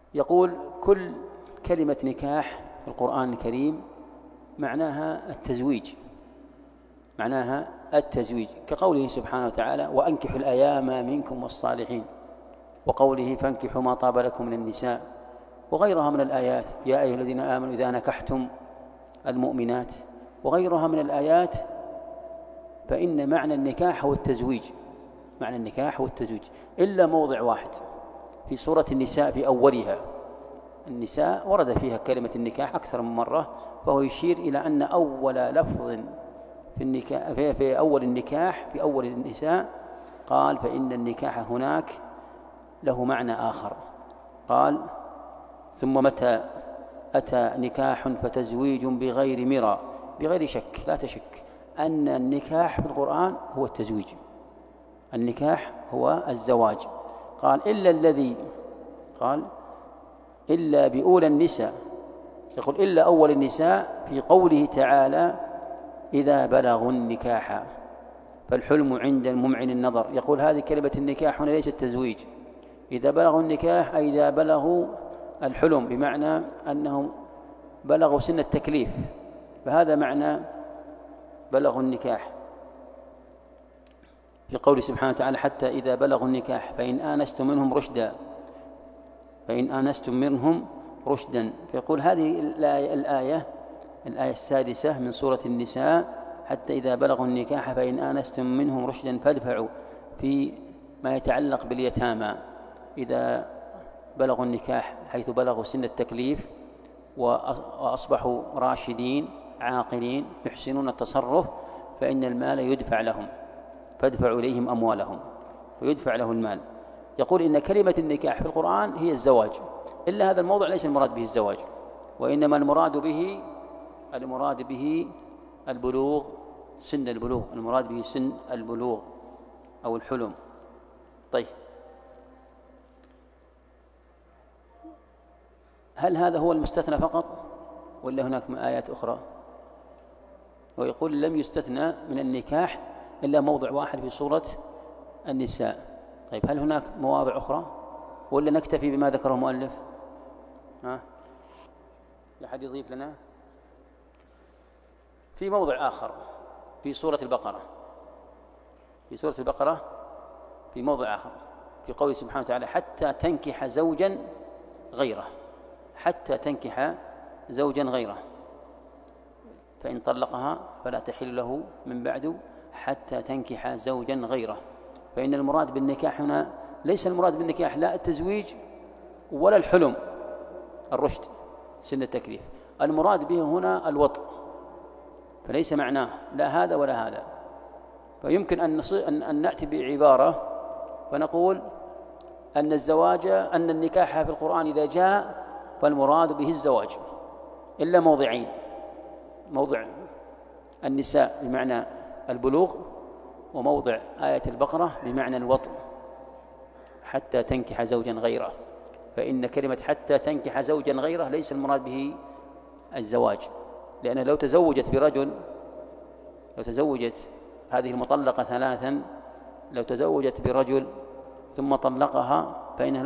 يقول كل كلمة نكاح في القرآن الكريم معناها التزويج، معناها التزويج، كقوله سبحانه وتعالى وأنكحوا الأيام منكم والصالحين، وقوله فانكحوا ما طاب لكم من النساء، وغيرها من الآيات يا أيها الذين آمنوا إذا نكحتم المؤمنات، وغيرها من الآيات. فإن معنى النكاح هو التزويج، معنى النكاح هو التزويج، إلا موضع واحد في سورة النساء في أولها. النساء ورد فيها كلمة النكاح أكثر من مرة، فهو يشير إلى أن أول لفظ في النكاح في أول النكاح في أول النساء قال فإن النكاح هناك له معنى آخر. قال ثم متى أتى نكاح فتزويج بغير مرى، بغير شك، لا تشك أن النكاح في القرآن هو التزويج، النكاح هو الزواج. قال إلا الذي قال إلا بأولى النساء، يقول إلا أول النساء في قوله تعالى إذا بلغوا النكاح فالحلم عند الممعن النظر. يقول هذه كلمة النكاح هنا ليس التزويج، إذا بلغوا النكاح أي إذا بلغوا الحلم، بمعنى أنهم بلغوا سن التكليف، فهذا معنى بلغوا النكاح. في قوله سبحانه وتعالى حتى إذا بلغوا النكاح فإن آنستم منهم رشدا، فإن آنستم منهم رشدا. فيقول هذه الآية السادسة من سورة النساء حتى إذا بلغوا النكاح فإن آنستم منهم رشدا فادفعوا، في ما يتعلق باليتامى إذا بلغوا النكاح حيث بلغوا سن التكليف وأصبحوا راشدين عاقلين يحسنون التصرف، فإن المال يدفع لهم، فادفعوا إليهم أموالهم ويدفع له المال. يقول إن كلمة النكاح في القرآن هي الزواج، إلا هذا الموضع ليس المراد به الزواج، وإنما المراد به البلوغ، سن البلوغ، المراد به سن البلوغ أو الحلم. طيب هل هذا هو المستثنى فقط ولا هناك آيات أخرى؟ ويقول لم يستثنى من النكاح إلا موضع واحد في سورة النساء. طيب هل هناك مواضع أخرى ولا نكتفي بما ذكره المؤلف؟ لأحد يضيف لنا؟ في موضع آخر في سورة البقرة، في موضع آخر في قوله سبحانه وتعالى حتى تنكح زوجا غيره، حتى تنكح زوجا غيره، فإن طلقها فلا تحل له من بعد حتى تنكح زوجا غيره. فإن المراد بالنكاح هنا ليس المراد بالنكاح لا التزويج ولا الحلم الرشد سن التكليف، المراد به هنا الوطء، فليس معناه لا هذا ولا هذا. فيمكن أن نأتي بعبارة فنقول أن النكاح في القرآن إذا جاء فالمراد به الزواج، إلا موضعين، موضع النساء بمعنى البلوغ، وموضع آية البقرة بمعنى الوطء حتى تنكح زوجا غيره. فإن كلمة حتى تنكح زوجا غيره ليس المراد به الزواج، لأن لو تزوجت هذه المطلقة ثلاثا، لو تزوجت برجل ثم طلقها فإنها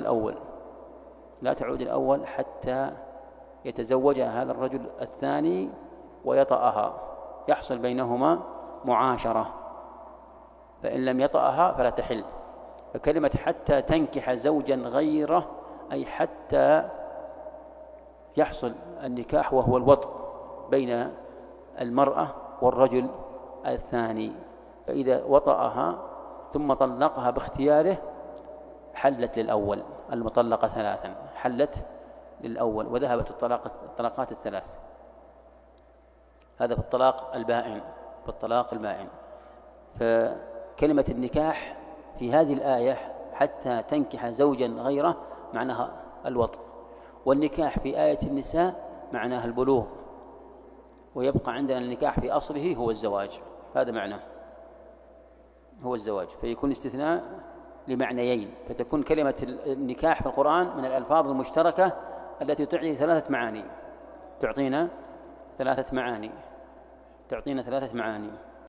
لا تعود الأول حتى يتزوجها هذا الرجل الثاني ويطأها، يحصل بينهما معاشرة، فإن لم يطأها فلا تحل. فكلمة حتى تنكح زوجا غيره أي حتى يحصل النكاح وهو الوطء بين المرأة والرجل الثاني، فإذا وطأها ثم طلقها باختياره حلت للأول، المطلقة ثلاثا حلت للأول وذهبت الطلاقات الثلاث. هذا في الطلاق البائن. فكلمة النكاح في هذه الآية حتى تنكح زوجا غيره معناها الوطء، والنكاح في آية النساء معناها البلوغ، ويبقى عندنا النكاح في أصله هو الزواج، هذا معناه هو الزواج. فيكون استثناء لمعنيين، فتكون كلمة النكاح في القرآن من الألفاظ المشتركة التي تعطينا ثلاثة معاني.